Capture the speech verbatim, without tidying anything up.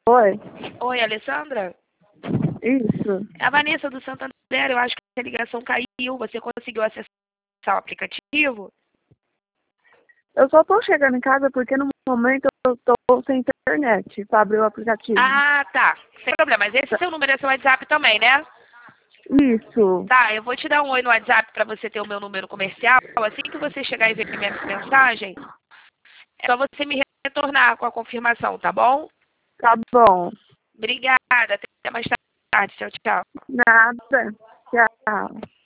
Oi. Oi, Alessandra? Isso. É a Vanessa do Santander. Eu acho que a ligação caiu. Você conseguiu acessar o aplicativo? Eu só tô chegando em casa porque no momento eu tô sem internet pra abrir o aplicativo. Ah, tá. Sem problema. Mas esse seu número é seu WhatsApp também, né? Isso. Tá, eu vou te dar um oi no WhatsApp pra você ter o meu número comercial. Assim que você chegar e ver minha mensagem, é só você me retornar com a confirmação, tá bom? Tá bom. Obrigada. Até mais tarde. Tchau, tchau. Nada. Tchau.